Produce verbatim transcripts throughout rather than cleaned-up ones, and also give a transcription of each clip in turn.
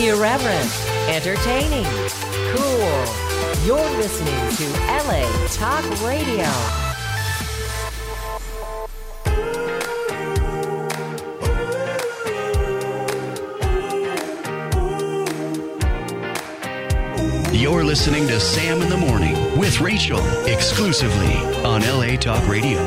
Irreverent, entertaining, cool. You're listening to L A Talk Radio. You're listening to Sam in the Morning with Rachel, exclusively on L A Talk Radio.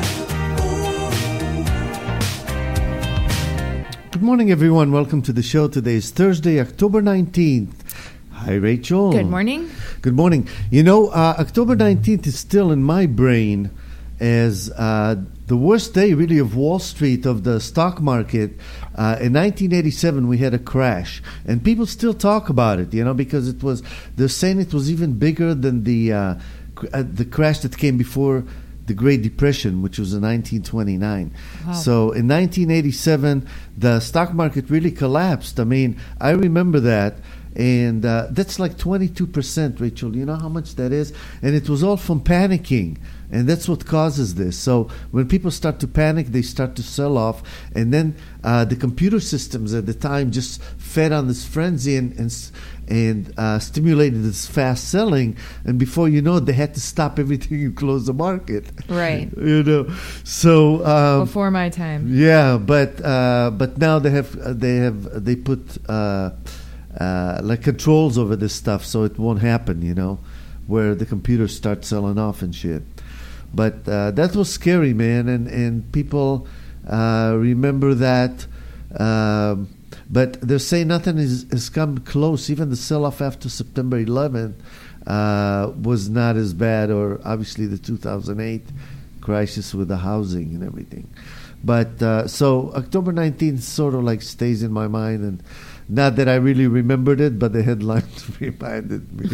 Good morning, everyone. Welcome to the show. Today is Thursday, October nineteenth. Hi, Rachel. Good morning. Good morning. You know, uh, October nineteenth is still in my brain as uh, the worst day, really, of Wall Street, of the stock market. Uh, in nineteen eighty-seven, we had a crash, and people still talk about it, you know, because it was, they're saying it was even bigger than the uh, cr- uh, the crash that came before the Great Depression, which was in nineteen twenty-nine. Wow. So in nineteen eighty-seven, the stock market really collapsed. I mean, I remember that. And uh, that's like twenty-two percent, Rachel. You know how much that is? And it was all from panicking. And that's what causes this. So when people start to panic, they start to sell off. And then uh, the computer systems at the time just fed on this frenzy and and, and uh, stimulated this fast selling. And before you know it, they had to stop everything and close the market. Right. You know. So um, before my time. Yeah, but uh, but now they have uh, they have they put. Uh, Uh, like controls over this stuff, so it won't happen, you know, where the computers start selling off and shit. But uh, that was scary, man, and and people uh, remember that. Um, but they're saying nothing is, has come close. Even the sell-off after September eleventh uh, was not as bad, or obviously the two thousand eight crisis with the housing and everything. But uh, so October nineteenth sort of like stays in my mind, and not that I really remembered it, but the headlines reminded me.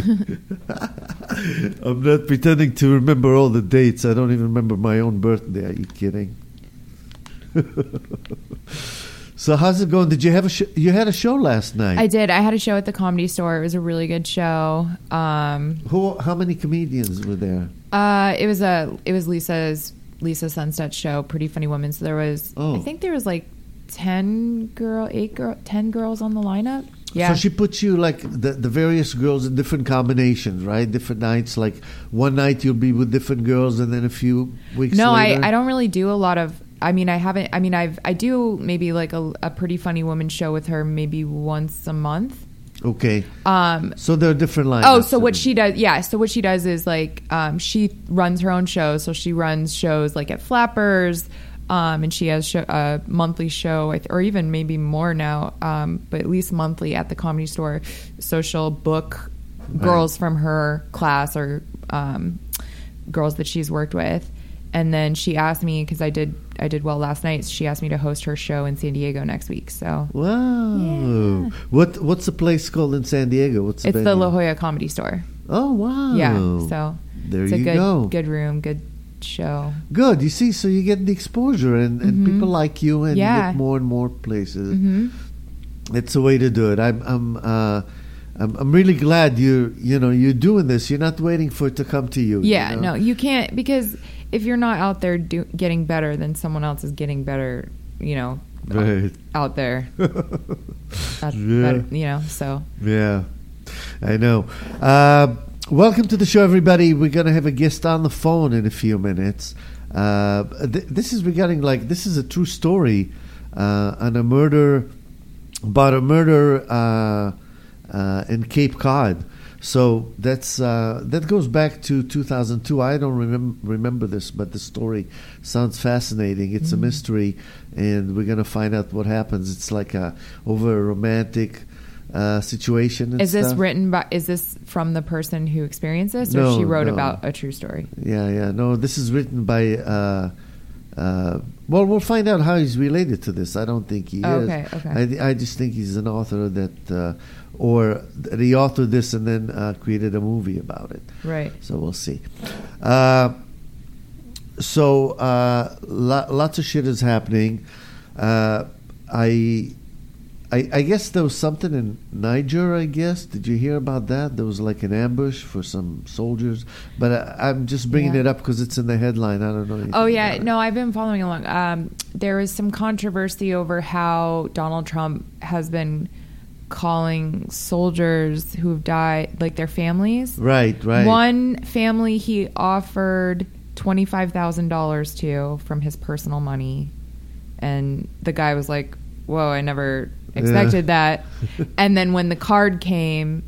I'm not pretending to remember all the dates. I don't even remember my own birthday. Are you kidding? So how's it going? Did you have a sh- you had a show last night? I did. I had a show at the Comedy Store. It was a really good show. Um, Who? How many comedians were there? Uh, it was a it was Lisa's Lisa Sunstett's show, Pretty Funny Woman. So there was oh. I think there was like ten girl, eight girl, ten girls on the lineup. Yeah. So she puts you like the the various girls in different combinations, right? Different nights. Like one night you'll be with different girls, and then a few weeks. No, later. I I don't really do a lot of. I mean, I haven't. I mean, I've I do maybe like a, a Pretty Funny Woman show with her maybe once a month. Okay. Um. So there are different lineups. Oh, so what she does? Yeah. So what she does is like um she runs her own shows. So she runs shows like at Flappers. Um, and she has show, a monthly show, or even maybe more now, um, but at least monthly at the Comedy Store. Social book girls right. from her class or um, girls that she's worked with. And then she asked me, because I did I did well last night, she asked me to host her show in San Diego next week. So wow, yeah. what what's the place called in San Diego? What's the it's venue? the La Jolla Comedy Store. Oh wow, yeah. So there it's you a good, go. Good room, good show. Good. You see, so you get the exposure, and, and mm-hmm. people like you, and yeah. you get more and more places. Mm-hmm. It's a way to do it. I'm I'm uh, I'm, I'm really glad you you know you're doing this. You're not waiting for it to come to you. Yeah, you know? no, you can't, because if you're not out there do, getting better, then someone else is getting better. You know, right. out there. That's yeah. better, you know. So yeah, I know. Uh, Welcome to the show, everybody. We're going to have a guest on the phone in a few minutes. Uh, th- this is regarding, like, this is a true story uh, on a murder, about a murder uh, uh, in Cape Cod. So that's uh, that goes back to two thousand two. I don't remem- remember this, but the story sounds fascinating. It's mm-hmm. a mystery, and we're going to find out what happens. It's like a, over a romantic Uh, situation. And is this stuff. written by? Is this from the person who experienced this, or no, she wrote no. about a true story? Yeah, yeah. No, this is written by. Uh, uh, well, we'll find out how he's related to this. I don't think he oh, is. Okay, okay. I, I just think he's an author that, uh, or that he authored this and then uh, created a movie about it. Right. So we'll see. Uh, so uh, lo- lots of shit is happening. Uh, I. I, I guess there was something in Niger, I guess. Did you hear about that? There was like an ambush for some soldiers. But I, I'm just bringing yeah. it up because it's in the headline. I don't know anything Oh, yeah. about No, it. I've been following along. Um, there was some controversy over how Donald Trump has been calling soldiers who've died, like their families. Right, right. One family he offered twenty-five thousand dollars to from his personal money. And the guy was like, whoa, I never expected Yeah. that. And then when the card came,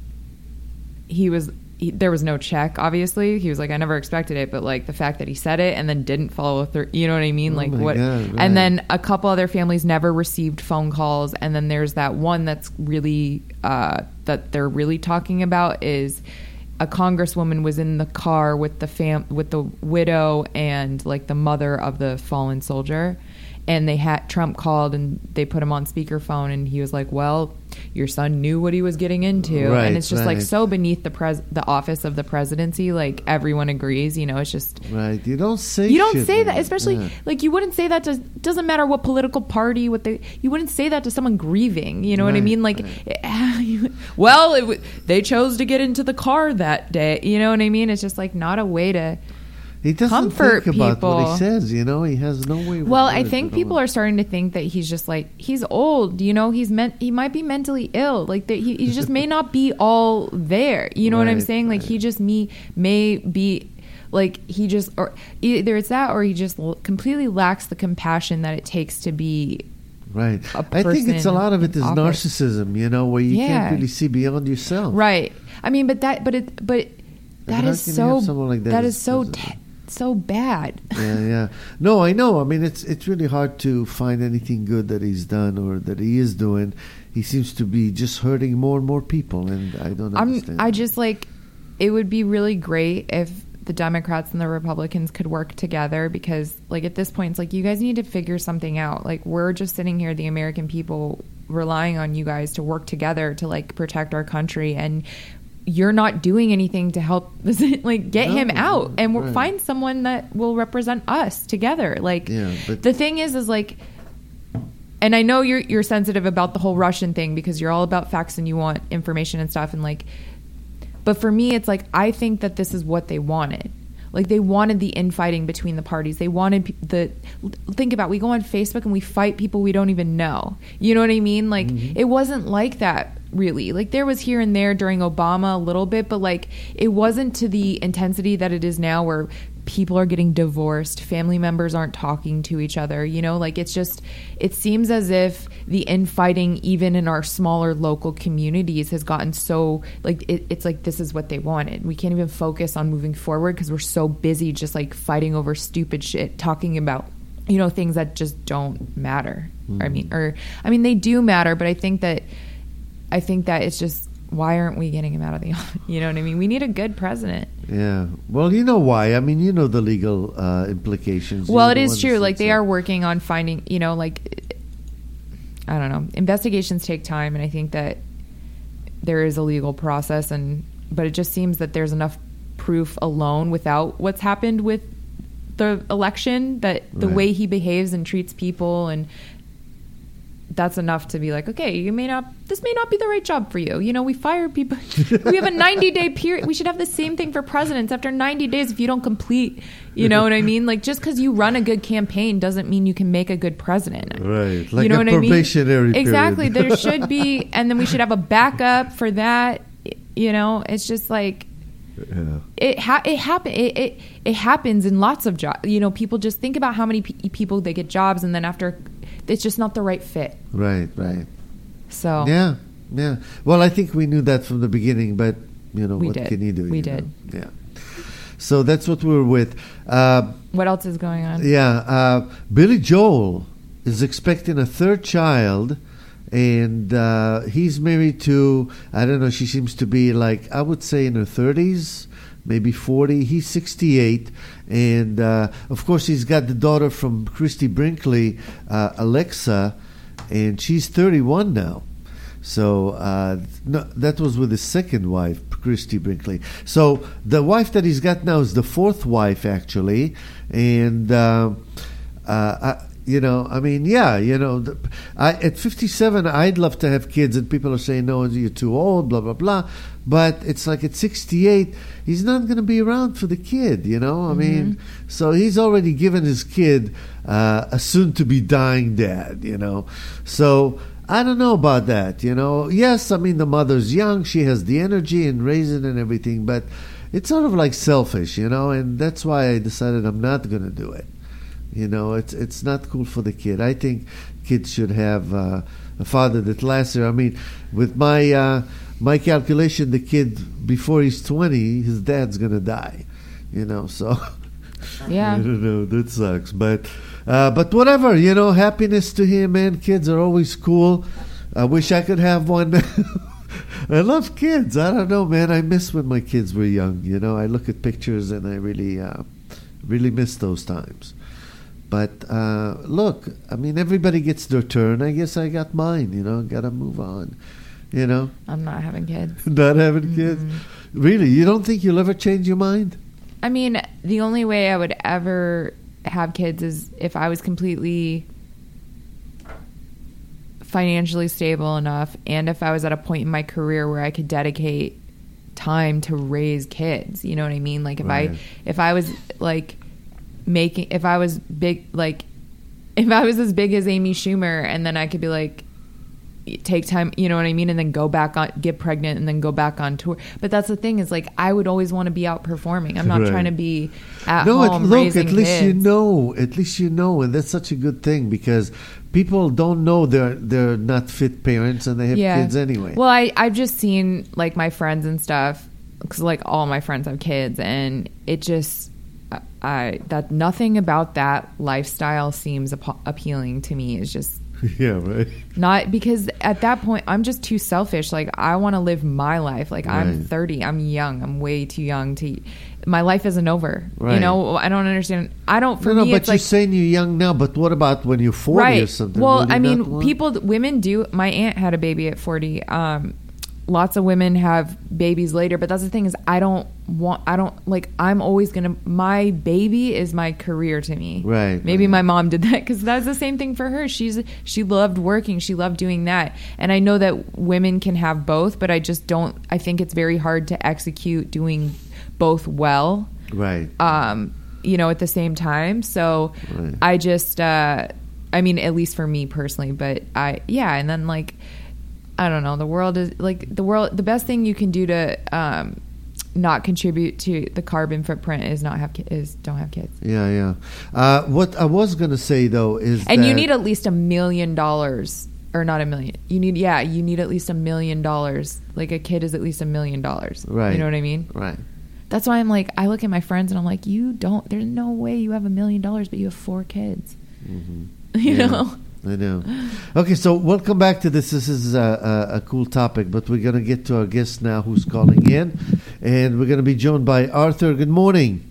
he was... He, there was no check, obviously. He was like, I never expected it, but like the fact that he said it and then didn't follow through, you know what I mean? Oh like my what? God, right. And then a couple other families never received phone calls. And then there's that one that's really, uh, that they're really talking about is a congresswoman was in the car with the fam, with the widow and like the mother of the fallen soldier. And they had Trump called and they put him on speakerphone and he was like, well, your son knew what he was getting into. Right, and it's just like right. so beneath the pres the office of the presidency. Like everyone agrees, you know, it's just, Right. You don't say you don't shit, say man. that, especially Yeah. like you wouldn't say that to, doesn't matter what political party, what they, you wouldn't say that to someone grieving. You know what I Right, mean? Like, right. well, it, w- they chose to get into the car that day. You know what I mean? It's just like not a way to, He doesn't comfort think about what people. he says, you know. He has no way. well, I think people are starting to think that he's just like, he's old, you know, he's meant, he might be mentally ill. Like that he, he just may not be all there. You know what I'm Right, saying? Like right. he just me may be like, he just, or either it's that or he just l- completely lacks the compassion that it takes to be right. a I think it's a person lot of it in is office. narcissism, you know, where you Yeah. can't really see beyond yourself. right. I mean, but that, but it, but that how is can you so, have someone like that that as is so, president? te- so bad. Yeah, yeah. No, I know. I mean, it's it's really hard to find anything good that he's done or that he is doing. He seems to be just hurting more and more people, and I don't I'm, understand. I just like, it would be really great if the Democrats and the Republicans could work together because, like, at this point, it's like, you guys need to figure something out. Like, we're just sitting here, the American people, relying on you guys to work together to, like, protect our country. And you're not doing anything to help, like, get No, him out. And we'll right. find someone that will represent us together. Like, Yeah, but- the thing is, is like, and I know you're you're sensitive about the whole Russian thing because you're all about facts and you want information and stuff. And like, but for me, it's like, I think that this is what they wanted. Like, they wanted the infighting between the parties. They wanted pe- the, think about, we go on Facebook and we fight people we don't even know. You know what I mean? Like, Mm-hmm. it wasn't like that, really. Like, there was here and there during Obama a little bit, but like, it wasn't to the intensity that it is now where people are getting divorced, family members aren't talking to each other, you know, like it's just, it seems as if the infighting even in our smaller local communities has gotten so, like, it, it's like, this is what they wanted. We can't even focus on moving forward because we're so busy just like fighting over stupid shit, talking about, you know, things that just don't matter. Mm. I mean, or, I mean, they do matter, but I think that, I think that it's just, why aren't we getting him out of the office? You know what I mean? We need a good president. Yeah. Well, you know why. I mean, you know the legal uh, implications. Well, You're it the is one true. that Like, sits they up. are working on finding, you know, like, I don't know. Investigations take time, and I think that there is a legal process, and but it just seems that there's enough proof alone without what's happened with the election that the Right. way he behaves and treats people, and that's enough to be like, okay, you may not, this may not be the right job for you. You know, we fire people. We have a ninety day period. We should have the same thing for presidents. After ninety days, if you don't complete, you know what I mean? Like, just because you run a good campaign doesn't mean you can make a good president. Right. Like you know a what I mean? probationary period. Exactly. There should be, and then we should have a backup for that. You know, it's just like, Yeah. it ha- it happen it, it it happens in lots of jobs. You know, people just think about how many pe- people they get jobs, and then after, it's just not the right fit. Right, right. So Yeah, yeah. Well, I think we knew that from the beginning, but, you know, We what did. can you do? We you did. know? Yeah. So that's what we were with. Uh, what else is going on? yeah, uh, Billy Joel is expecting a third child, and uh, he's married to, I don't know, she seems to be like, I would say in her thirties, maybe forty. He's sixty-eight. And, uh, of course, he's got the daughter from Christy Brinkley, uh, Alexa, and she's thirty-one now. So uh, no, that was with his second wife, Christy Brinkley. So the wife that he's got now is the fourth wife, actually. And, uh, uh, I, you know, I mean, yeah, you know, the, I, at fifty-seven, I'd love to have kids, and people are saying, no, you're too old, blah, blah, blah. But it's like at sixty-eight, he's not going to be around for the kid, you know? I Mm-hmm. mean, so he's already given his kid uh, a soon-to-be dying dad, you know? So I don't know about that, you know. Yes, I mean, the mother's young. She has the energy and raising and everything, but it's sort of like selfish, you know, and that's why I decided I'm not going to do it. You know, it's it's not cool for the kid. I think kids should have uh, a father that lasts there. I mean, with my uh, my calculation, the kid, before he's twenty, his dad's going to die, you know, so... Yeah. I don't know, that sucks, but... Uh, but whatever, you know, happiness to him, man. Kids are always cool. I wish I could have one. I love kids. I don't know, man. I miss when my kids were young, you know. I look at pictures and I really, uh, really miss those times. But uh, look, I mean, everybody gets their turn. I guess I got mine, you know. Got to move on, you know. I'm not having kids. Not having Mm-hmm. kids? Really? You don't think you'll ever change your mind? I mean, the only way I would ever... have kids is if I was completely financially stable enough, and if I was at a point in my career where I could dedicate time to raise kids. You know what I mean? Like if Right. I if I was like making if I was big like if I was as big as Amy Schumer, and then I could be like take time, you know what I mean, and then go back on, get pregnant, and then go back on tour. But that's the thing, is like I would always want to be out performing. I'm not Right. trying to be at No, home at, look, raising at least kids. you know. At least you know, and that's such a good thing, because people don't know they're they're not fit parents and they have kids anyway. Well, I I've just seen like my friends and stuff, because like all my friends have kids, and it just I that nothing about that lifestyle seems ap- appealing to me. Is just yeah, right. not, because at that point I'm just too selfish. Like I want to live my life. Like I'm Right. thirty. I'm young. I'm way too young to. My life isn't over. You Right. know. I don't understand. I don't. For no, no, me, but it's you're like saying you're young now. But what about when you're forty right. or something? Well, Will you I not mean, want- people, women do. My aunt had a baby at forty. Um, lots of women have babies later, but that's the thing, is I don't want. I don't like. I'm always gonna. My baby is my career to me. Right, Maybe right. my mom did that, because that's the same thing for her. She's she loved working. She loved doing that, and I know that women can have both, but I just don't. I think it's very hard to execute doing both well. Right. Um, you know, at the same time. So Right. I just, uh, I mean, at least for me personally, but I, yeah. And then like, I don't know, the world is like the world, the best thing you can do to, um, not contribute to the carbon footprint is not have, ki- is don't have kids. Yeah, yeah. Uh, what I was going to say, though, is And that you need at least a million dollars, or not a million. You need, yeah, you need at least a million dollars. Like a kid is at least a million dollars. Right. You know what I mean? Right. That's why I'm like, I look at my friends and I'm like, you don't, there's no way you have a million dollars, but you have four kids. Mm-hmm. You Yeah. know? I know. Okay, so we'll come back to this. This is a, a, a cool topic, but we're going to get to our guest now who's calling in, and we're going to be joined by Arthur. Good morning.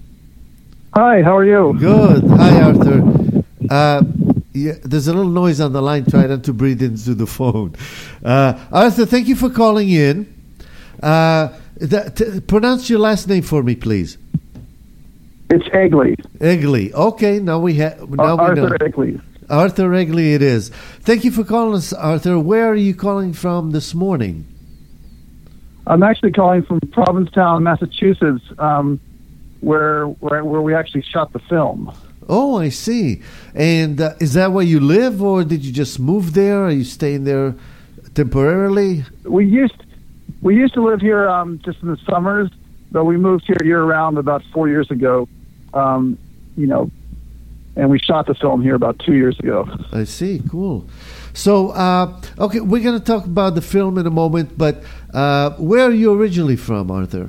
Hi, how are you? Good. Hi, Arthur. Uh, yeah, there's a little noise on the line. Try not to breathe into the phone. Uh, Arthur, thank you for calling in. Uh, th- t- pronounce your last name for me, please. It's Egley. Egley. Okay, now we have. Now Ar- we know. Arthur Egley. Arthur Egley it is. Thank you for calling us, Arthur. Where are you calling from this morning? I'm actually calling from Provincetown, Massachusetts, um, where, where where we actually shot the film. Oh, I see. And uh, is that where you live, or did you just move there? Are you staying there temporarily? We used we used to live here um, just in the summers, but we moved here year round about four years ago. Um, you know, and we shot the film here about two years ago. I see. Cool. So, uh, okay, we're going to talk about the film in a moment, but uh, where are you originally from, Arthur?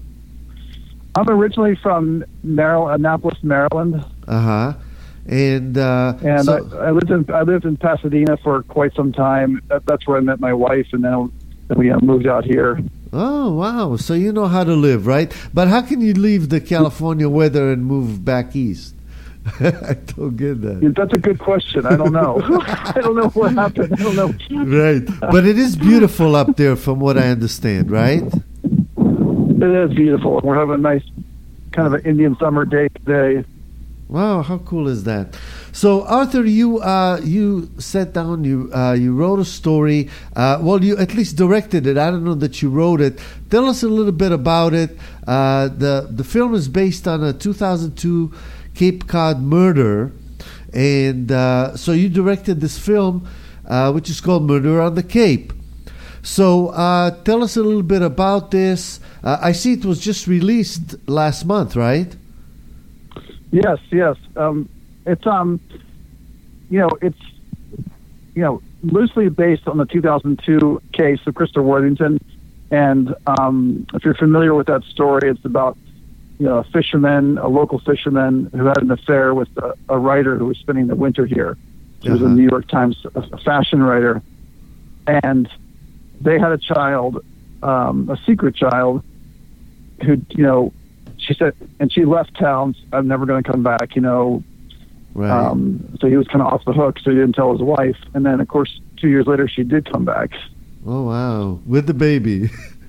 I'm originally from Maryland, Annapolis, Maryland, Uh-huh. And, uh, and so, I, I lived in I lived in Pasadena for quite some time. That, that's where I met my wife, and then, then we uh, moved out here. oh, wow. So you know how to live, right? But how can you leave the California weather and move back east? I don't get that. That's a good question. I don't know. I don't know what happened. I don't know. Right. But it is beautiful up there from what I understand, right? It is beautiful. We're having a nice kind of an Indian summer day today. Wow, how cool is that? So, Arthur, you uh, you sat down, you uh, you wrote a story. Uh, well, you at least directed it. I don't know that you wrote it. Tell us a little bit about it. Uh, the the film is based on a two thousand two Cape Cod murder, and uh, so you directed this film. uh, which is called Murder on the Cape. So uh, tell us a little bit about this. Uh, I see it was just released last month, right? Yes, yes. Um, it's um, you know, it's you know, loosely based on the two thousand two case of Christopher Worthington, and um, if you're familiar with that story, it's about you know a fisherman, a local fisherman who had an affair with a, a writer who was spending the winter here. He was a Uh-huh. New York Times a fashion writer, and they had a child, um, a secret child, who you know. She said, and she left town. I'm never going to come back, you know. Right. Um, so he was kind of off the hook, so he didn't tell his wife. And then, of course, two years later, she did come back. Oh, wow. With the baby.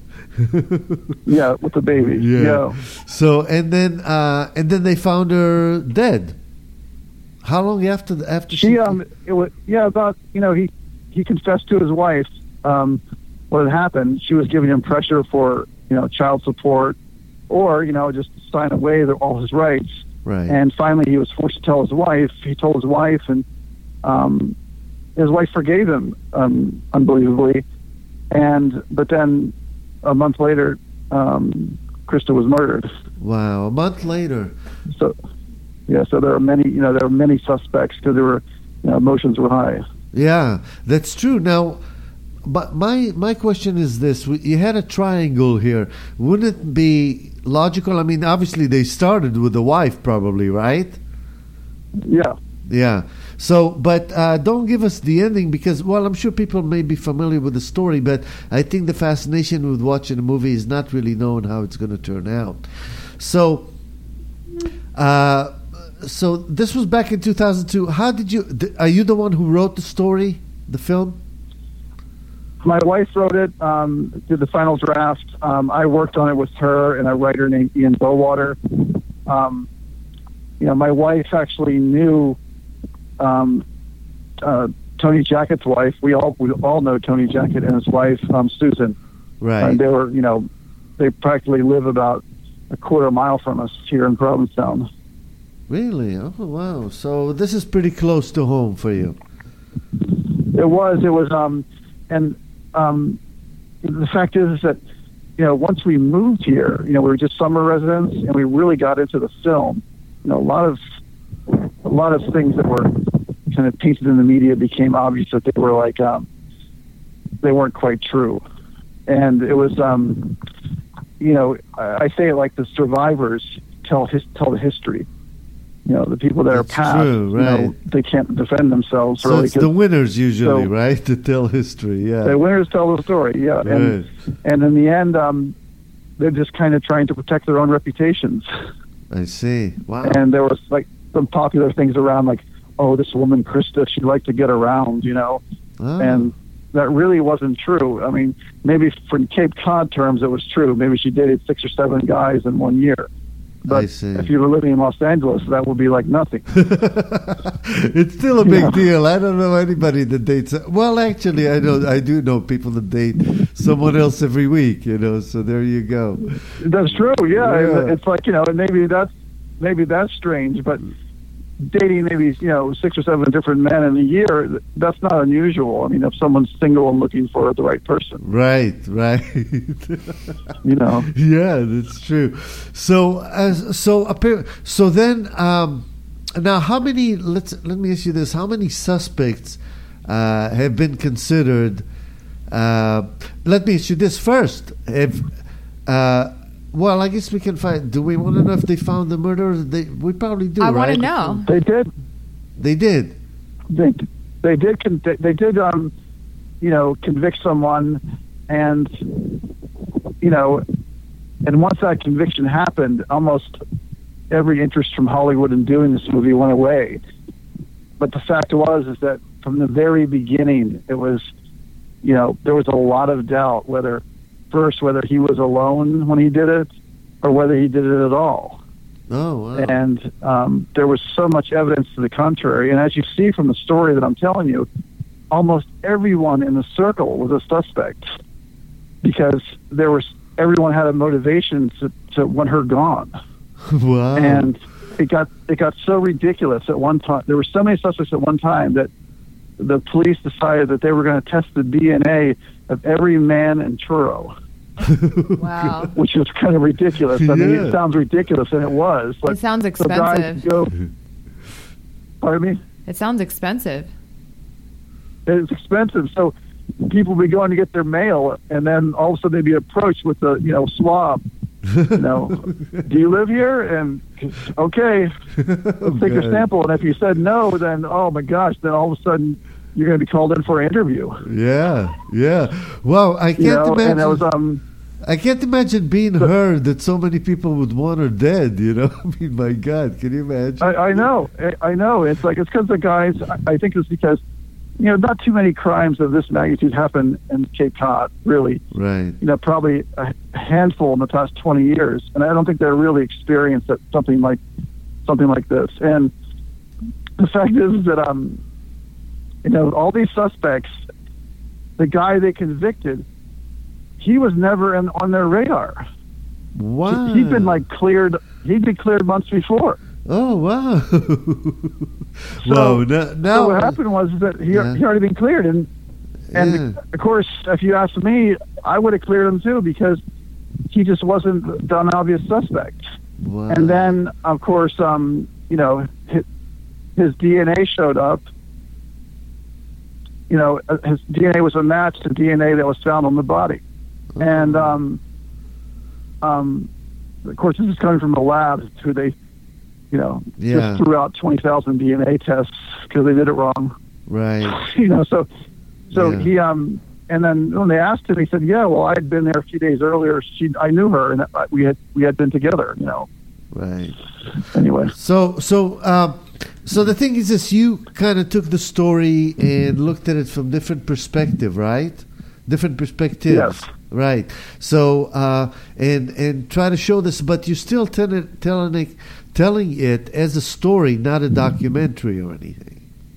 Yeah, with the baby. Yeah. Yeah. So, and then uh, and then they found her dead. How long after the, after she... She, um, it was, yeah, about, you know, he, he confessed to his wife um, what had happened. She was giving him pressure for, you know, child support, or, you know, just sign away the, all his rights. Right. And finally he was forced to tell his wife. He told his wife, and um, his wife forgave him, um, unbelievably. And, but then a month later, um, Krista was murdered. Wow. A month later. So, yeah, so there are many, you know, there are many suspects because there were, you know, emotions were high. Yeah, that's true. Now, but my my question is this: you had a triangle here. Wouldn't it be logical? I mean, obviously they started with the wife, probably, right? Yeah. Yeah. So, but uh, don't give us the ending because, well, I'm sure people may be familiar with the story, but I think the fascination with watching a movie is not really knowing how it's going to turn out. So, uh, so this was back in two thousand two. How did you? Th- are you the one who wrote the story, the film? My wife wrote it, um, did the final draft. Um, I worked on it with her and a writer named Ian Bowater. Um, you know, my wife actually knew um, uh, Tony Jackett's wife. We all we all know Tony Jackett and his wife, um, Susan. Right. And they were, you know, they practically live about a quarter mile from us here in Provincetown. Really? Oh, wow. So this is pretty close to home for you. It was. It was. Um, and um, the fact is, is that, you know, once we moved here, you know, we were just summer residents, and we really got into the film. You know, a lot of a lot of things that were kind of painted in the media became obvious that they were like um, they weren't quite true, and it was, um, you know, I, I say it like the survivors tell his, tell the history. You know, the people that That's are past, true, right. you know, they can't defend themselves. So really, it's the winners usually, so- right, to tell history. Yeah. the winners tell the story, yeah. And, Right. and in the end, um, they're just kind of trying to protect their own reputations. I see. Wow. And there was like some popular things around, like, oh, this woman Krista, she'd like to get around, you know. Oh. And that really wasn't true. I mean, maybe for Cape Cod terms, it was true. Maybe she dated six or seven guys in one year. But I see. if you were living in Los Angeles, that would be like nothing. It's still a big Yeah. deal. I don't know anybody that dates. Well, actually, I know I do know people that date someone else every week. You know, so there you go. That's true. Yeah, Yeah. it's like, you know, and maybe that's maybe that's strange, but dating maybe, you know, six or seven different men in a year, that's not unusual. I mean, if someone's single and looking for the right person, Right, right. you know. Yeah, that's true. So, as so appar- so then, um, now how many? Let's let me ask you this: how many suspects uh, have been considered? Uh, let me ask you this first: Have uh, well, I guess we can find. Do we want to know if they found the murderer? They we probably do. I want right? to know. They did. They did. They they did. Con- they, they did. Um, you know, convict someone, and you know, and once that conviction happened, almost every interest from Hollywood in doing this movie went away. But the fact was is that from the very beginning, it was, you know, there was a lot of doubt whether first whether he was alone when he did it or whether he did it at all. Oh, wow. And um, there was so much evidence to the contrary. And as you see from the story that I'm telling you, almost everyone in the circle was a suspect because there was everyone had a motivation to, to want her gone. Wow. And it got it got so ridiculous at one time. There were so many suspects at one time that the police decided that they were going to test the D N A of every man in Truro. Wow. Which is kind of ridiculous. I mean, Yeah. it sounds ridiculous, and it was. It sounds so guys expensive. go, pardon me? It sounds expensive. It's expensive. So people be going to get their mail, and then all of a sudden they'd be approached with a, you know, swab. You know, do you live here? And okay, let's take your God. sample. And if you said no, then oh my gosh, then all of a sudden you're going to be called in for an interview. Yeah, yeah. Wow, I can't You know, imagine. and it was um. I can't imagine being heard that so many people would want her dead. You know, I mean, my God, can you imagine? I, I know, I, I know. It's like it's because the guys. I, I think it's because you know not too many crimes of this magnitude happen in Cape Cod. Really, Right. you know, probably a handful in the past twenty years, and I don't think they're really experienced at something like something like this. And the fact is that um, you know, all these suspects, the guy they convicted, he was never in, on their radar. Wow. He'd been like cleared. He'd been cleared months before. Oh wow. So, wow. Now, so now what happened was that he, Yeah. he already been cleared, and and Yeah. of course, if you ask me, I would have cleared him too because he just wasn't an obvious suspect. Wow. And then, of course, um, you know, his, his D N A showed up. You know, uh, his D N A was a match to D N A that was found on the body, and um, um, of course, this is coming from the lab, who they, you know, Yeah. just threw out twenty thousand D N A tests because they did it wrong. Right. You know, so so Yeah. he um, and then when they asked him, he said, "Yeah, well, I had been there a few days earlier. She, I knew her, and I- we had we had been together." You know, Right. anyway. So, so, um, so the thing is, this: you kind of took the story and looked at it from different perspective, right? Different perspectives, Yes. right? So, uh, and and try to show this, but you're still telling telling it, telling it as a story, not a documentary or anything.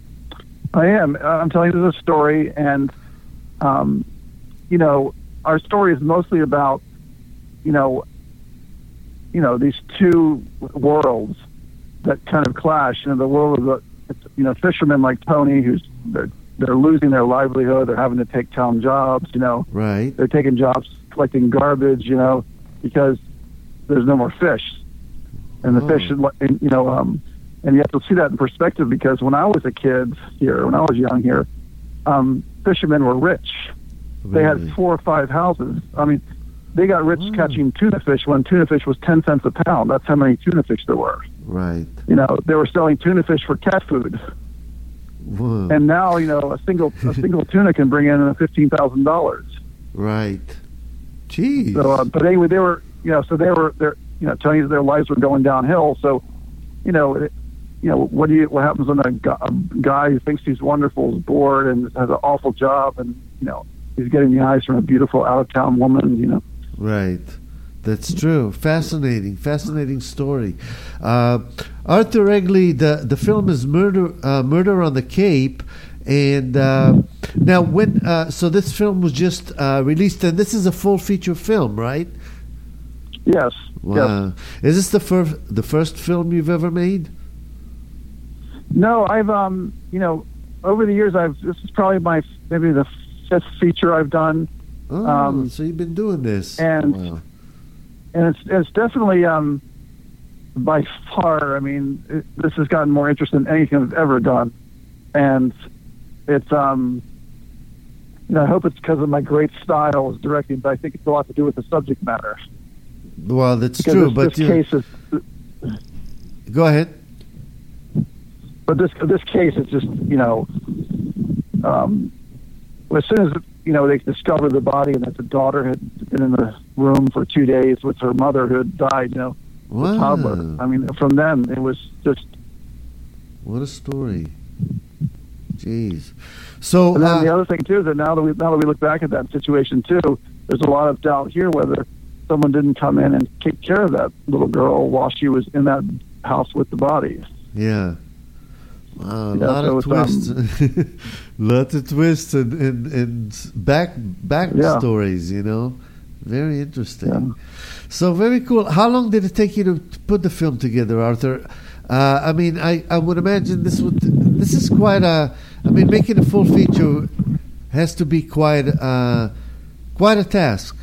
I am. I'm telling you this story, and um, you know, our story is mostly about, you know, you know, these two worlds that kind of clash. You know, the world of the, you know, fishermen like Tony, who's they're they're losing their livelihood. They're having to take town jobs. You know, Right. they're taking jobs collecting garbage. You know, because there's no more fish, and the Oh. fish, is, you know, um, and you have to see that in perspective because when I was a kid here, when I was young here, um, fishermen were rich. They Really? had four or five houses. I mean, they got rich Wow. catching tuna fish when tuna fish was ten cents a pound. That's how many tuna fish there were. Right. You know, they were selling tuna fish for cat food. Whoa. And now, you know, a single a single tuna can bring in fifteen thousand dollars. Right. Jeez. So, uh, but anyway, they were, you know, so they were, they're, you know, telling you their lives were going downhill. So, you know, it, you know, what do you, what happens when a, gu- a guy who thinks he's wonderful is bored and has an awful job, and you know, he's getting the eyes from a beautiful out of town woman, you know. Right. That's true. Fascinating, fascinating story. Uh, Arthur Egley, the, the film is Murder uh, Murder on the Cape. And uh, now, when uh, so this film was just uh, released, and this is a full feature film, right? Yes. Wow. Yes. Is this the first the first film you've ever made? No, I've um, you know, over the years, I've this is probably my maybe the fifth feature I've done, Oh, Um, so you've been doing this. and- Wow. and it's it's definitely um, by far. I mean, it, this has gotten more interest than anything I've ever done, and it's um, you know, I hope it's because of my great style as directing, but I think it's a lot to do with the subject matter. Well, that's Because true, this, but this you case is, go ahead. but this this case is just, you know, um, as soon as you know they discovered the body and that the daughter had been in the room for two days with her mother who had died, you know, the Wow. toddler. I mean, from then it was just. What a story. Jeez. So And then uh, the other thing too is that now that we now that we look back at that situation too, there's a lot of doubt here whether someone didn't come in and take care of that little girl while she was in that house with the body. yeah. Wow, a Yeah, lot so of it's, twists. Lots of twists and, and, and back back Yeah. stories, you know. Very interesting. Yeah. So very cool. How long did it take you to put the film together, Arthur? Uh, I mean, I, I would imagine this would this is quite a I mean, making a full feature has to be quite uh, quite a task.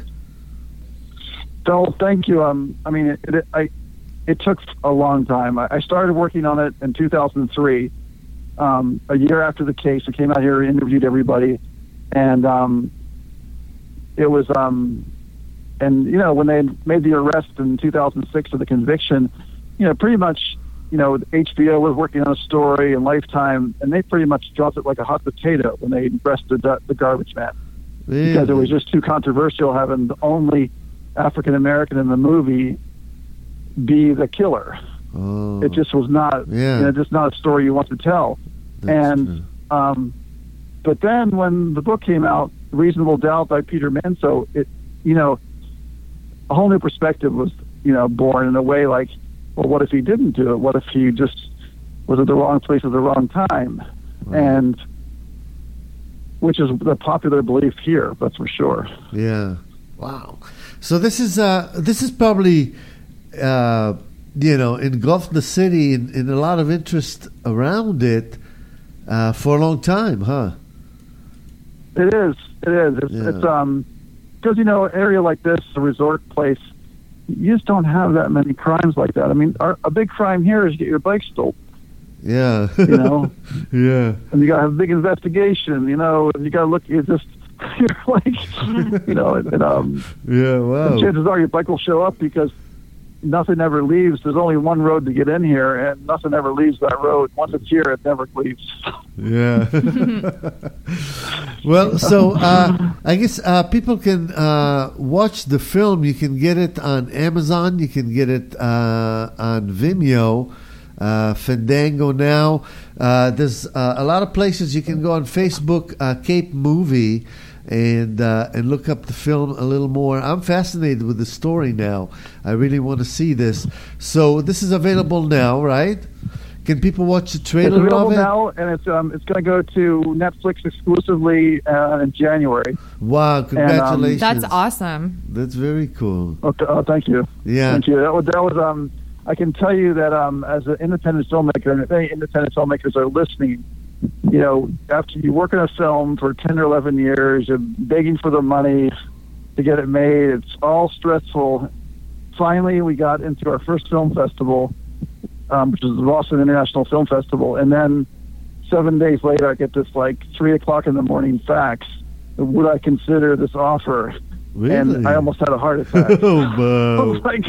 So thank you. Um, I mean, it, it, I, it took a long time. I, I started working on it in two thousand three, um, a year after the case. I came out here and interviewed everybody, and um, it was, um, and you know, when they made the arrest in two thousand six for the conviction, you know, pretty much, you know, H B O was working on a story and Lifetime, and they pretty much dropped it like a hot potato when they arrested the, the garbage man. Really? Because it was just too controversial having the only African American in the movie be the killer. Oh. It just was not, Yeah. you know, just not a story you want to tell. That's and true. um, but then when the book came out, Reasonable Doubt by Peter Manso, it, you know, a whole new perspective was, you know, born in a way like, well, what if he didn't do it? What if he just was at the wrong place at the wrong time? Right. And which is the popular belief here, that's for sure. Yeah. Wow. So this is uh, this is probably uh, you know, engulfed the city in, in a lot of interest around it uh, for a long time, huh? It is. It is. It's, Yeah. it's um, because you know, an area like this, a resort place, you just don't have that many crimes like that. I mean, our, a big crime here is get your bike stolen. Yeah. You know? Yeah. And you got to have a big investigation, you know, and you got to look, you just, you're like, you know, and, and um, Yeah. Wow. chances are your bike will show up because nothing ever leaves. There's only one road to get in here, and nothing ever leaves that road. Once it's here, it never leaves. Yeah. Well, so uh, I guess uh, people can uh, watch the film. You can get it on Amazon. You can get it uh, on Vimeo, uh, Fandango now. Uh, there's uh, a lot of places you can go on Facebook, uh, Cape Movie, and uh, and look up the film a little more. I'm fascinated with the story now. I really want to see this. So this is available now, right? Can people watch the It's trailer available of it? now, and it's um, it's going to go to Netflix exclusively uh, in January. Wow! Congratulations. That's awesome. That's very cool. Oh, th- oh thank you. Yeah. Thank you. That was, that was um. I can tell you that um, as an independent filmmaker, and if any independent filmmakers are listening, you know, after you work on a film for ten or eleven years, you're begging for the money to get it made. It's all stressful. Finally, we got into our first film festival, um, which is the Boston International Film Festival, and then seven days later, I get this like three o'clock in the morning fax. Would I consider this offer? Really? And I almost had a heart attack. Oh, I wow. was like,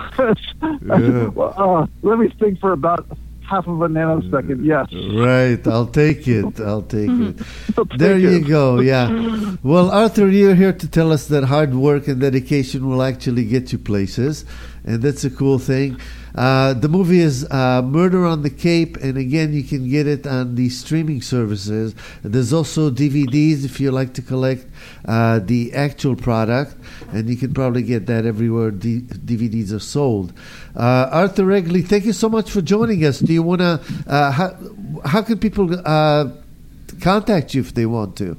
Yeah. well, uh, let me think for about half of a nanosecond. Yes. Right, I'll take it. I'll take it. I'll There take you it. go. Yeah. Well, Arthur, you're here to tell us that hard work and dedication will actually get you places, and that's a cool thing. Uh, the movie is uh, Murder on the Cape, and again, you can get it on the streaming services. There's also D V Ds if you like to collect uh, the actual product, and you can probably get that everywhere D- DVDs are sold. Uh, Arthur Regley, thank you so much for joining us. Do you want to? Uh, how, how can people uh, contact you if they want to?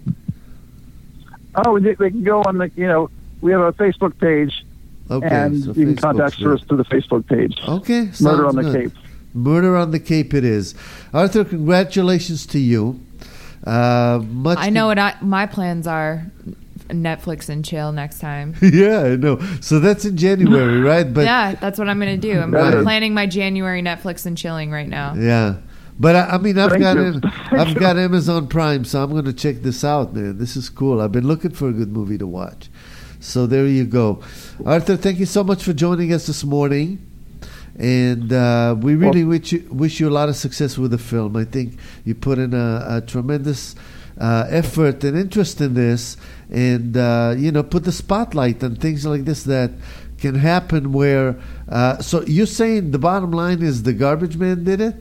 Oh, they, they can go on the, you know, we have a Facebook page, Okay, and so you can Facebook's contact us good. through the Facebook page. Okay, Murder sounds on the good. Cape. Murder on the Cape it is. Arthur, congratulations to you. Uh, much I know what I, my plans are. Netflix and chill next time. Yeah, I know. So that's in January, right? But yeah, that's what I'm going to do. I'm, Right. I'm planning my January Netflix and chilling right now. yeah. But I, I mean, I've Thank got you. it, I've got Amazon Prime, so I'm going to check this out, man. This is cool. I've been looking for a good movie to watch. So there you go, Arthur. Thank you so much for joining us this morning, and uh, we really Well- wish you, wish you a lot of success with the film. I think you put in a, a tremendous uh, effort and interest in this, and uh, you know, put the spotlight on things like this that can happen. Where uh, so you're saying the bottom line is the garbage man did it?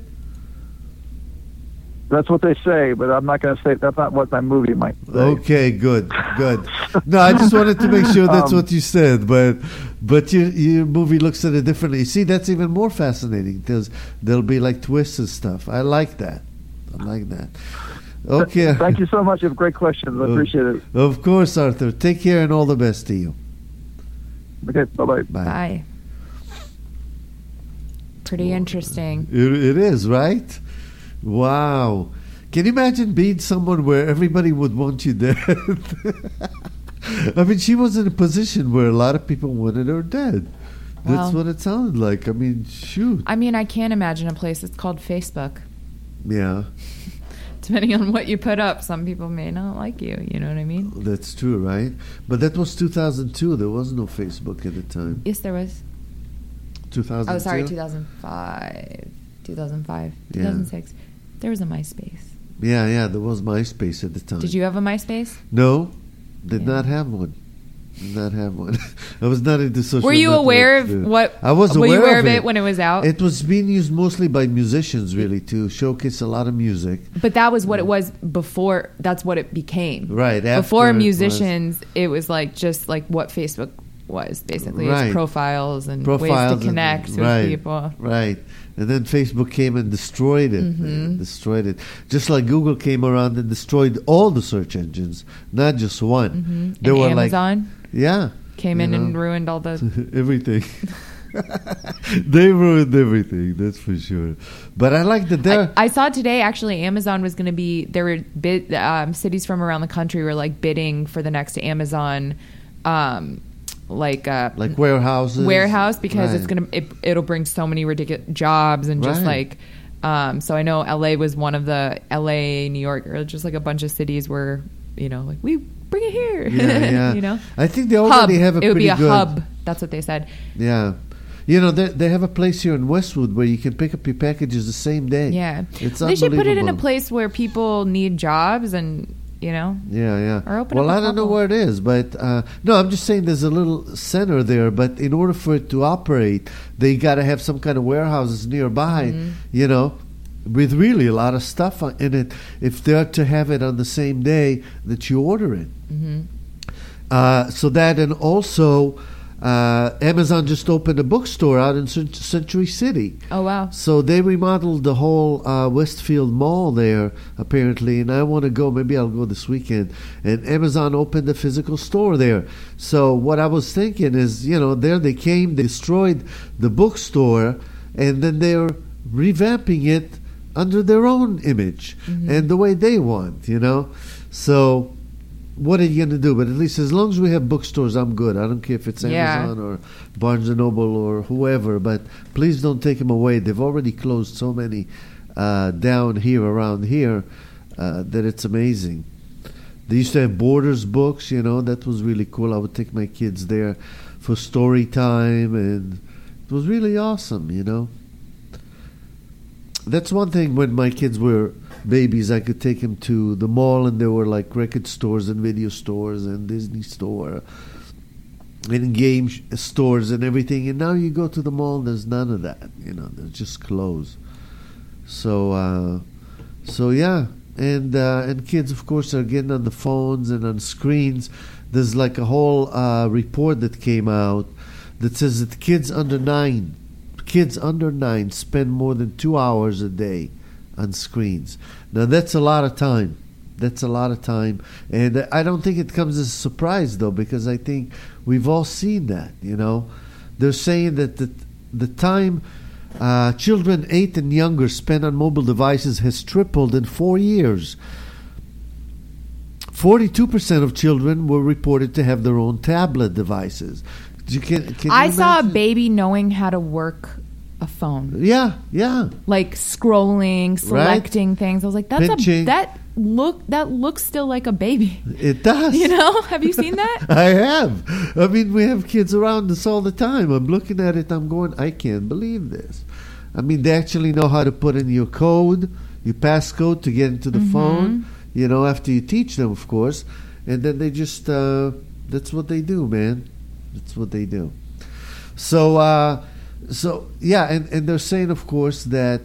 That's what they say, but I'm not going to say that's not what my movie might say. Okay, good, good. No, I just wanted to make sure that's Um, what you said, but but your your movie looks at it differently. See, that's even more fascinating because there'll be like twists and stuff. I like that. I like that. Okay. Thank you so much. You have great questions. I appreciate it. Of course, Arthur. Take care and all the best to you. Okay, bye-bye. Bye. Bye. Pretty interesting. It, it is, right? Wow. Can you imagine being someone where everybody would want you dead? I mean, she was in a position where a lot of people wanted her dead. That's Well, what it sounded like. I mean, shoot. I mean, I can't imagine a place that's called Facebook. Yeah, Depending on what you put up, some people may not like you. You know what I mean? that's true, right? But that was two thousand two. There was no Facebook at the time. Yes, there was. two thousand two? Oh, sorry, two thousand five, two thousand five, Yeah. two thousand six. There was a MySpace. Yeah, yeah, there was MySpace at the time. Did you have a MySpace? No, did Yeah. not have one. Did not have one. I was not into social Were you networks, aware of dude. what? I was were aware you aware of of it it. when it was out? It was being used mostly by musicians, really, to showcase a lot of music. But that was what it was before. That's what it became. Right, after Before it was- musicians, it was like just like what Facebook was basically. Right. It's profiles and Profiles ways and- to connect with right, people. Right. And then Facebook came and destroyed it. Mm-hmm. man, destroyed it. Just like Google came around and destroyed all the search engines, not just one. Mm-hmm. There and were Amazon like, yeah. came you in know. and ruined all the. everything. They ruined everything, that's for sure. But I like that they're. I, I saw today actually Amazon was going to be there were bid, um, cities from around the country were like bidding for the next Amazon um, like uh, like warehouses. warehouse because it's Right. gonna it, it'll bring so many ridiculous jobs and just Right. like um, so I know L A was one of the L A, New York, or just like a bunch of cities where you know like we bring it here. Yeah, yeah. you know, I think they hub. already have a It would pretty be a good. hub. That's what they said. Yeah. You know, they, they have a place here in Westwood where you can pick up your packages the same day. Yeah, It's they should put it in a unbelievable. place where people need jobs and you know. Yeah, yeah. Or open well, up a I don't know couple. where it is, but uh, no, I'm just saying there's a little center there. But in order for it to operate, they got to have some kind of warehouses nearby, Mm-hmm. you know, with really a lot of stuff on- in it. If they're to have it on the same day that you order it, Mm-hmm. uh, so that and also. Uh, Amazon just opened a bookstore out in Cent- Century City. Oh wow. So they remodeled the whole uh, Westfield Mall there, apparently, and I want to go. Maybe I'll go this weekend. And Amazon opened a physical store there. So what I was thinking is, you know, there they came, they destroyed the bookstore, and then they're revamping it under their own image and the way they want, you know. So what are you going to do? But at least as long as we have bookstores, I'm good. I don't care if it's Yeah. Amazon or Barnes and Noble or whoever, but please don't take them away. They've already closed so many uh, down here, around here, uh, that it's amazing. They used to have Borders books, you know, that was really cool. I would take my kids there for story time, and it was really awesome, you know. That's one thing when my kids were babies, I could take them to the mall and there were like record stores and video stores and Disney store and game sh- stores and everything. And now you go to the mall, there's none of that, you know, they're just closed. So, uh, so yeah. And, uh, and kids, of course, are getting on the phones and on screens. There's like a whole uh, report that came out that says that kids under nine Kids under nine spend more than two hours a day on screens. Now, that's a lot of time. That's a lot of time. And I don't think it comes as a surprise, though, because I think we've all seen that, you know. They're saying that the, the time uh, children eight and younger spend on mobile devices has tripled in four years. forty-two percent of children were reported to have their own tablet devices. You can, can I you saw a imagine? baby knowing how to work a phone, Yeah, yeah. like scrolling, selecting things. I was like, "That's Pinching. a that look that looks still like a baby." It does. You know? Have you seen that? I have. I mean, we have kids around us all the time. I'm looking at it, I'm going, I can't believe this. I mean, they actually know how to put in your code, your passcode to get into the Mm-hmm. phone, you know, after you teach them, of course. And then they just, uh, that's what they do, man. That's what they do. So, uh, so yeah, and, and they're saying, of course, that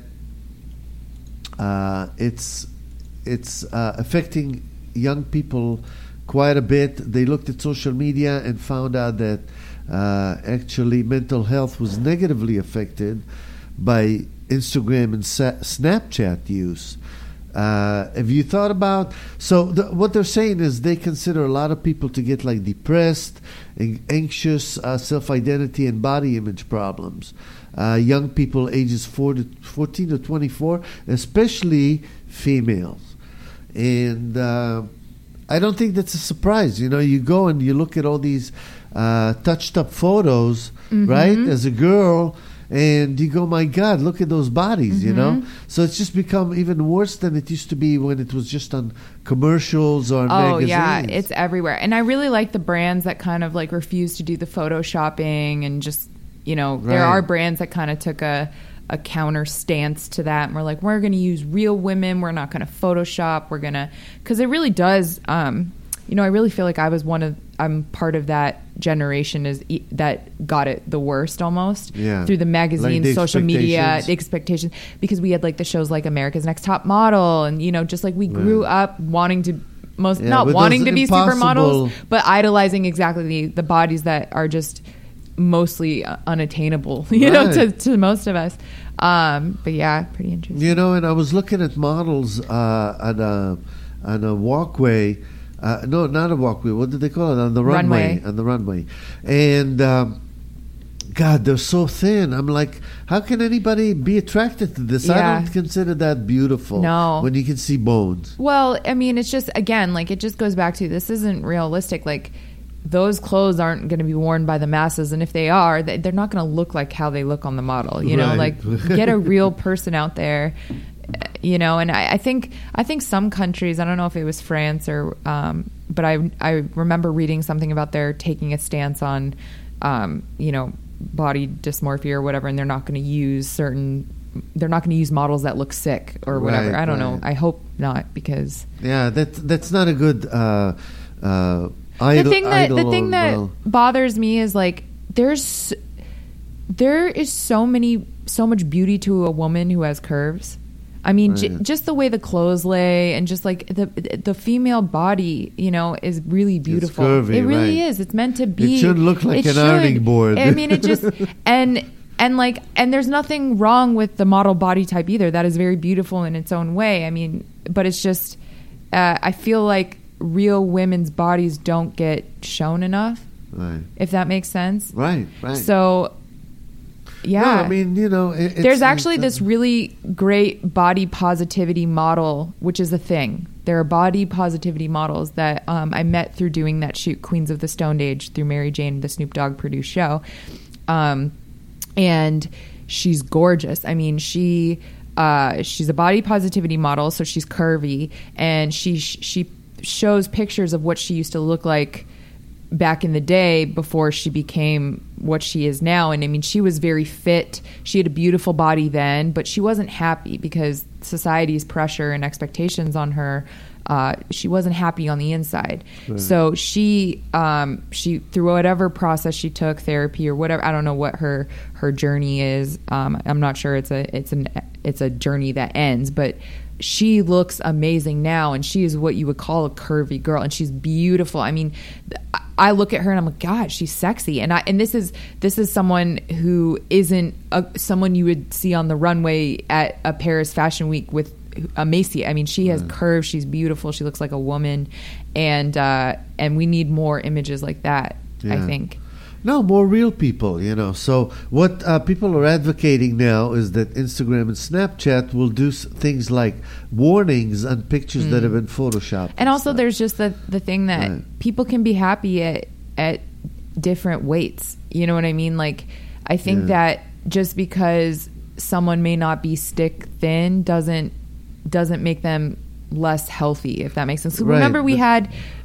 uh, it's it's uh, affecting young people quite a bit. They looked at social media and found out that uh, actually mental health was negatively affected by Instagram and Sa- Snapchat use. Uh, have you thought about so the, what they're saying is they consider a lot of people to get like depressed, an- anxious, uh, self-identity and body image problems. Uh, young people ages four to fourteen to twenty-four, especially females. and uh, I don't think that's a surprise. You know, you go and you look at all these uh, touched up photos, Mm-hmm. right, as a girl, and you go, my God, look at those bodies, Mm-hmm. you know? So it's just become even worse than it used to be when it was just on commercials or Oh magazines. yeah, it's everywhere. And I really like the brands that kind of like refuse to do the photoshopping and just, you know, there Right. are brands that kind of took a a counter stance to that, and we're like, we're going to use real women, we're not going to Photoshop, we're going to, because it really does, um, you know, I really feel like I was one of, I'm part of that generation is e- that got it the worst almost Yeah. through the magazines, Like the social media, expectations. the expectations, because we had like the shows like America's Next Top Model, and you know, just like we grew Right. up wanting to most Yeah, not but wanting those to be impossible- supermodels, but idolizing exactly the, the bodies that are just mostly uh, unattainable, you know, Right. to, to most of us. Um, but yeah, pretty interesting. You know, and I was looking at models uh, on a on a walkway. Uh, no, not a walkway. What did they call it? On the runway. Runway. On the runway. And um, God, they're so thin. I'm like, how can anybody be attracted to this? I Yeah. don't consider that beautiful. No. When you can see bones. Well, I mean, it's just, again, like, it just goes back to this isn't realistic. Like, those clothes aren't going to be worn by the masses. And if they are, they- they're not going to look like how they look on the model. You know, Right. like, get a real person out there, uh, you know. And I, I think I think some countries, I don't know if it was France or, um, but I, I remember reading something about they're taking a stance on, um, you know, body dysmorphia or whatever, and they're not going to use certain, they're not going to use models that look sick or whatever. Right, I don't know. right. I hope not, because Yeah, that that's not a good uh, uh, idol. the thing that the idol thing or, that well, bothers me is like there's there is so many so much beauty to a woman who has curves. I mean, j- Right. just the way the clothes lay, and just like the the female body, you know, is really beautiful. curvy, it really right. is. It's meant to be. It shouldn't look like It an should. ironing board. I mean, it just and and like and there's nothing wrong with the model body type either. That is very beautiful in its own way. I mean, but it's just uh, I feel like real women's bodies don't get shown enough, right, if that makes sense. right, right. So, yeah. No, I mean, you know, it, it's, There's actually it's, this really great body positivity model, which is a thing. There are body positivity models that um, I met through doing that shoot, Queens of the Stone Age, through Mary Jane, the Snoop Dogg produced show. Um, and she's gorgeous. I mean, she uh, she's a body positivity model, so she's curvy, and she she shows pictures of what she used to look like back in the day before she became what she is now. And I mean, she was very fit. She had a beautiful body then, but she wasn't happy because society's pressure and expectations on her. Uh, she wasn't happy on the inside. Right. So she, um, she through whatever process she took, therapy or whatever. I don't know what her her journey is. Um, I'm not sure it's a it's an it's a journey that ends, but she looks amazing now, and she is what you would call a curvy girl, and she's beautiful. I mean, I look at her and I'm like, God, she's sexy. And I and this is this is someone who isn't a, someone you would see on the runway at a Paris Fashion Week with a Macy. I mean, she has curves. She's beautiful. She looks like a woman, and uh, and we need more images like that. I Yeah. think. No, more real people, you know. So what uh, people are advocating now is that Instagram and Snapchat will do s- things like warnings on pictures that have been photoshopped. And also, stuff. there's just the the thing that Right. people can be happy at at different weights. You know what I mean? Like, I think Yeah. that just because someone may not be stick thin doesn't doesn't make them less healthy. If that makes sense. So Right, remember, we but- had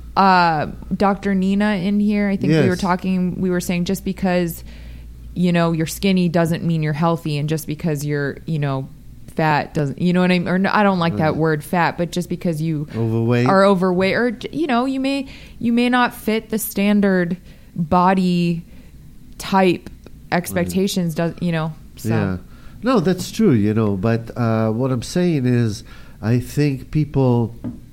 uh, Doctor Nina in here. I think we Yes. were talking. We were saying just because you know you're skinny doesn't mean you're healthy, and just because you're you know fat doesn't, you know what I mean? Or no, I don't like that Right. word fat, but just because you Overweight. are overweight, or you know, you may you may not fit the standard body type expectations. Does you know? So. Yeah. No, that's true, you know. But uh, what I'm saying is, I think people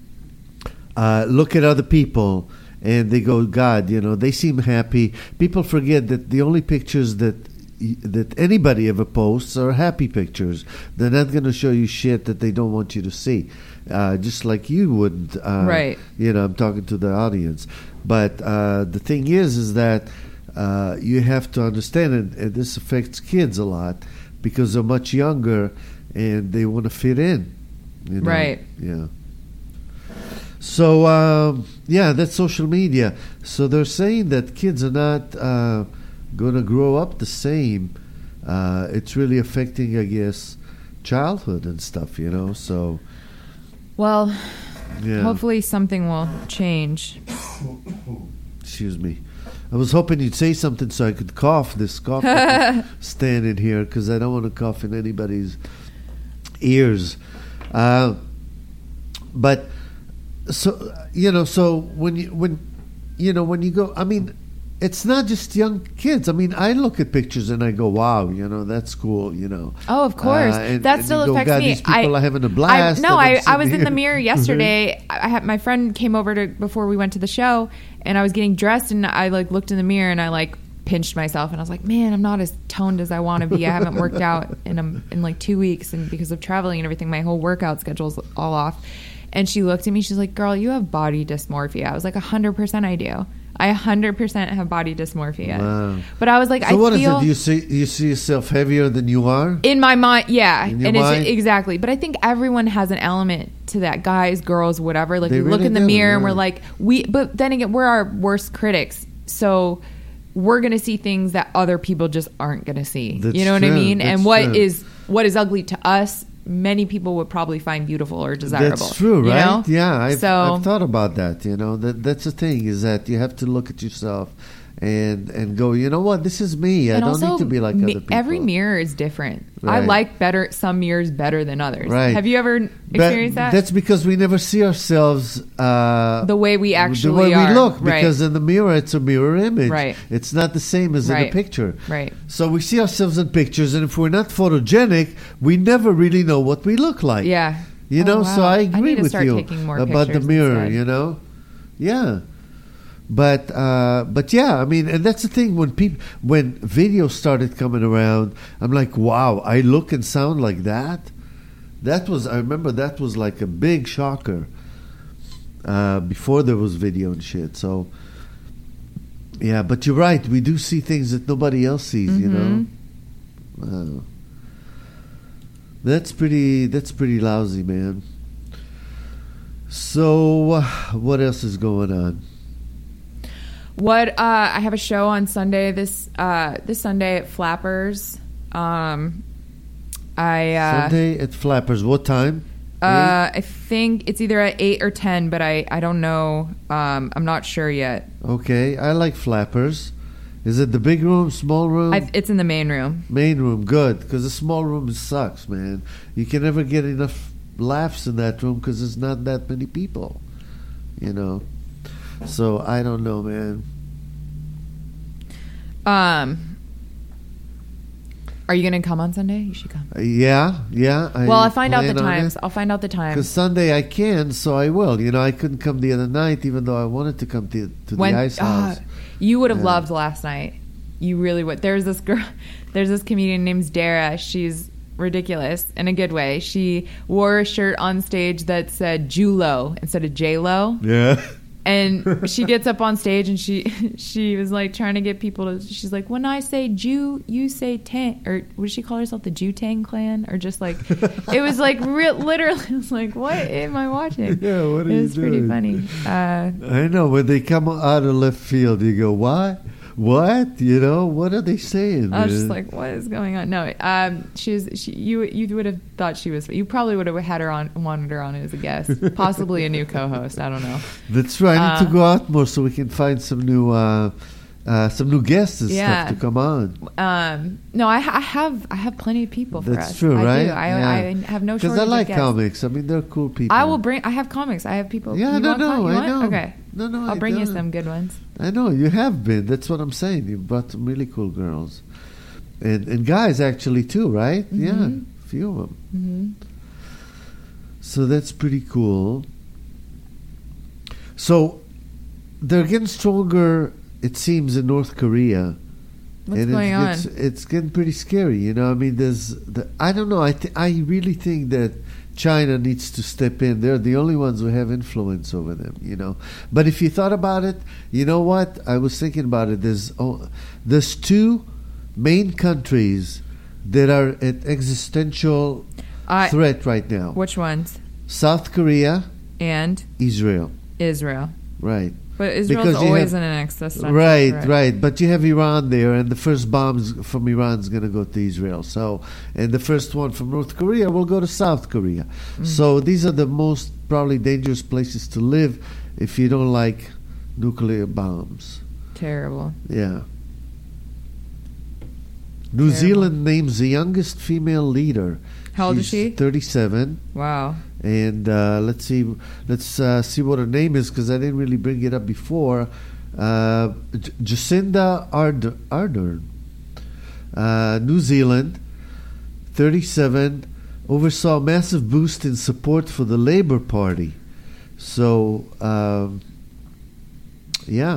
uh, look at other people and they go, God, you know, they seem happy. People forget that the only pictures that that anybody ever posts are happy pictures. They're not going to show you shit that they don't want you to see, uh, just like you wouldn't. Uh, Right. You know, I'm talking to the audience. But uh, the thing is, is that uh, you have to understand, and, and this affects kids a lot because they're much younger and they want to fit in. You know? Right. Yeah. So um, yeah, that's social media. So they're saying that kids are not uh, going to grow up the same. Uh, it's really affecting, I guess, childhood and stuff. You know. So Well, yeah. hopefully something will change. Excuse me. I was hoping you'd say something so I could cough this cough stand in here because I don't want to cough in anybody's ears. Uh, but so you know, so when you when you know when you go, I mean, it's not just young kids. I mean, I look at pictures and I go, "Wow, you know, that's cool." You know. Oh, of course, uh, and, that and still you go, affects God, me. These people I, are having a blast. I, no, I, I was in here. the mirror yesterday. I had my friend came over to before we went to the show, and I was getting dressed, and I like looked in the mirror and I like pinched myself, and I was like, "Man, I'm not as toned as I want to be. I haven't worked out in a, in like two weeks, and because of traveling and everything, my whole workout schedule's all off." And she looked at me. She's like, "Girl, you have body dysmorphia." I was like, "A hundred percent, I do. I a hundred percent have body dysmorphia." Wow. But I was like, So I what is feel it? Do you see you see yourself heavier than you are? in my mind, yeah, In your and mind? it's exactly. But I think everyone has an element to that. Guys, girls, whatever. Like They we look really in the do, mirror and yeah. we're like, we. But then again, we're our worst critics. So we're gonna see things that other people just aren't gonna see. That's you know what I true. mean? That's and what true. is what is ugly to us, many people would probably find beautiful or desirable. That's true, you right? know? Yeah, I've, So- I've thought about that. You know, that that's the thing is that you have to look at yourself and and go, you know what, this is me. I And don't also, need to be like mi- other people. every mirror is different. I Right. like better some mirrors better than others. Right. Have you ever But experienced that? That's because we never see ourselves uh, The way we actually the way are. we look. Right. Because in the mirror, it's a mirror image. Right. It's not the same as in Right. a picture. Right. So we see ourselves in pictures, and if we're not photogenic, we never really know what we look like. Yeah. You Oh, know, wow. so I I agree need to with start you taking more about the pictures mirror. instead. You know, yeah. But uh, but yeah, I mean, and that's the thing when people when video started coming around, I'm like, wow, I look and sound like that. That was I remember that was like a big shocker uh, before there was video and shit. So yeah, but you're right, we do see things that nobody else sees. You know. Mm-hmm. Wow. That's pretty. That's pretty lousy, man. So, uh, what else is going on? What uh, I have a show on Sunday this uh, this Sunday at Flappers. Um, I uh, Sunday at Flappers. What time? uh, I think it's either at eight or ten, but I, I don't know. Um, I'm not sure yet. Okay, I like Flappers. Is it the big room, small room? I, it's in the main room. Main room, good. Because the small room sucks, man. You can never get enough laughs in that room because there's not that many people. You know. So I don't know, man. Um, are you going to come on Sunday? You should come. Uh, yeah, yeah. I Well, I'll find out the plan on times. it. I'll find out the Because times. Sunday I can, so I will. You know, I couldn't come the other night, even though I wanted to come to, to the Ice House. ah, you would have Yeah. loved last night. You really would. There's this girl. There's this comedian named Dara. She's ridiculous in a good way. She wore a shirt on stage that said Julo instead of J Lo. Yeah. And she gets up on stage and she she was like trying to get people to. She's like, when I say Jew, you say Tang, or what did she call herself? The Jew-Tang clan, or just like it was like re- literally. It was like, what am I watching? Yeah, what are it you was pretty doing? funny. Uh, I know. When they come out of left field, you go, what? What? You know, what are they saying? I was just man? like, what is going on? No, um, she's she. You you would have thought she was. You probably would have had her on, wanted her on as a guest, possibly a new co-host. I don't know. That's right. I need uh, to go out more so we can find some new uh, uh, some new guests and Yeah. stuff to come on. Um, no, I, I have I have plenty of people for That's us. true, I right? do. I, Yeah. I have no Because shortage I like of guests. comics. I mean, they're cool people. I will bring. I have comics. I have people. Yeah, you no, want no, com- you I want? know. Okay. No, no, I'll I bring you don't. some good ones. I know you have been. That's what I'm saying. You brought some really cool girls, and and guys actually too, right? Mm-hmm. Yeah, a few of them. hmm So that's pretty cool. So they're getting stronger, it seems, in North Korea. What's and going it on? gets, it's getting pretty scary. You know, I mean, there's. The, I don't know. I th- I really think that China needs to step in. They're the only ones who have influence over them. You know, but if you thought about it, you know what? I was thinking about it. There's oh, there's two main countries that are at existential I- threat right now. Which ones? South Korea And Israel. Israel. Right. But Israel's Because you always have- in an existential Right, threat. right. But you have Iran there, and the first bombs from Iran is going to go to Israel. So, and the first one from North Korea will go to South Korea. Mm. So these are the most probably dangerous places to live if you don't like nuclear bombs. Terrible. Yeah. New Terrible. Zealand names the youngest female leader. How old is She's she? thirty-seven. Wow. And uh, let's see, let's uh, see what her name is because I didn't really bring it up before. Uh, J- Jacinda Ard- Ardern, uh, New Zealand, thirty-seven, oversaw a massive boost in support for the Labour Party. So, um, yeah.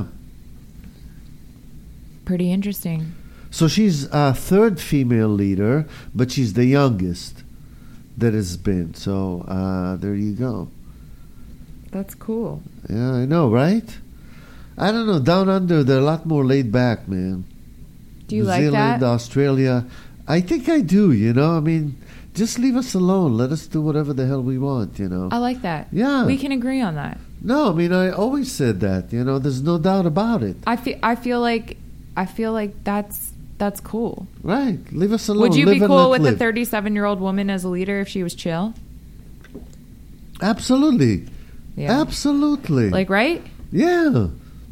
Pretty interesting. So she's a third female leader, but she's the youngest that has been. So uh, there you go. That's cool. Yeah, I know, right? I don't know. Down under, they're a lot more laid back, man. Do you New like Zealand, that? Australia. I think I do, you know? I mean, just leave us alone. Let us do whatever the hell we want, you know? I like that. Yeah. We can agree on that. No, I mean, I always said that, you know? There's no doubt about it. I feel I feel like I feel like that's that's cool. Right. Leave us alone. Would you Live be and cool let with a live. thirty-seven-year-old woman as a leader if she was chill? Absolutely. Yeah. Absolutely. Like, right? yeah.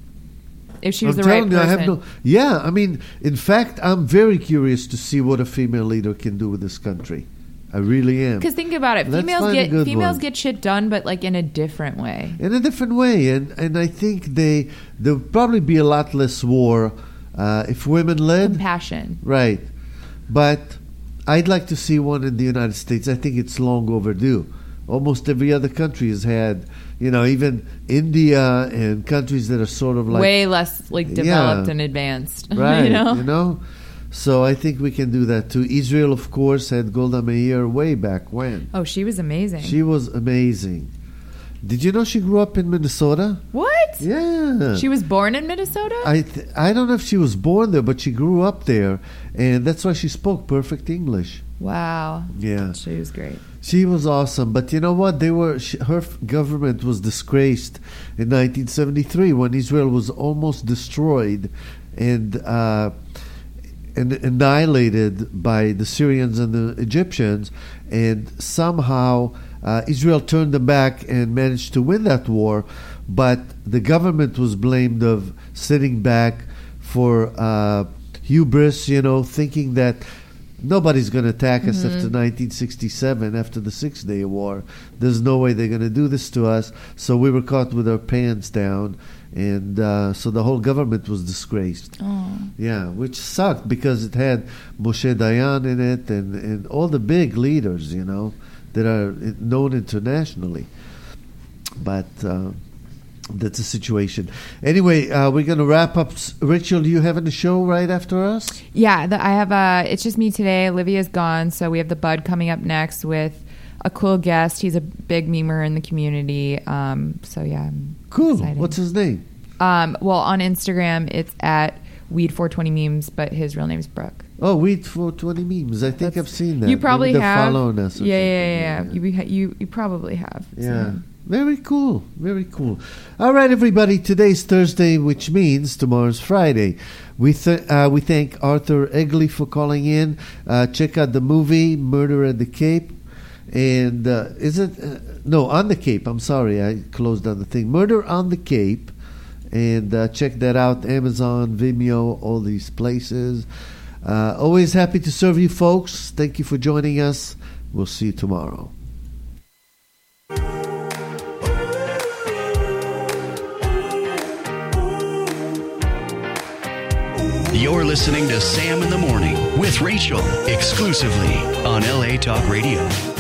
If she was I'm the right telling you, I person. have no. Yeah, I mean, in fact, I'm very curious to see what a female leader can do with this country. I really am. Because think about it, Let's females find a get good females one. get shit done, but like in a different way. In a different way, and and I think they there'll probably be a lot less war uh, if women led. Compassion. Right, but I'd like to see one in the United States. I think it's long overdue. Almost every other country has had, you know, even India and countries that are sort of like Way less like developed Yeah. and advanced. right, you know? you know. So I think we can do that too. Israel, of course, had Golda Meir way back when. Oh, she was amazing. She was amazing. Did you know she grew up in Minnesota? what? Yeah. She was born in Minnesota? I th- I don't know if she was born there, but she grew up there, and that's why she spoke perfect English. wow. Yeah, She was great. she was awesome. But you know what? They were she, her f- government was disgraced in nineteen seventy-three when Israel was almost destroyed and uh, and annihilated by the Syrians and the Egyptians, and somehow uh, Israel turned them back and managed to win that war. But the government was blamed of sitting back for uh, hubris, you know, thinking that nobody's going to attack us after nineteen sixty-seven, after the Six-Day War. There's no way they're going to do this to us. So we were caught with our pants down, and uh, so the whole government was disgraced. Oh. Yeah, which sucked because it had Moshe Dayan in it and, and all the big leaders, you know, that are known internationally. But uh, that's a situation. Anyway, uh, we're going to wrap up. Rachel, you having a show right after us? Yeah, the, I have a. It's just me today. Olivia's gone, so we have the Bud coming up next with a cool guest. He's a big memer in the community. Um, so yeah, I'm Cool. excited. What's his name? Um, well, on Instagram, it's at Weed four twenty memes, but his real name is Brooke. Oh, Weed four twenty Memes. I think That's- I've seen that. You probably Maybe they're have. following us or yeah, yeah, something. yeah, yeah. You, you you probably have. Yeah. So- Very cool. Very cool. All right, everybody. Today's Thursday, which means tomorrow's Friday. We th- uh, we thank Arthur Egley for calling in. Uh, check out the movie Murder at the Cape. And uh, is it? Uh, no, on the Cape. I'm sorry. I closed on the thing. Murder on the Cape. And uh, check that out. Amazon, Vimeo, all these places. Uh, always happy to serve you folks. Thank you for joining us. We'll see you tomorrow. You're listening to Sam in the Morning with Rachel, exclusively on L A Talk Radio.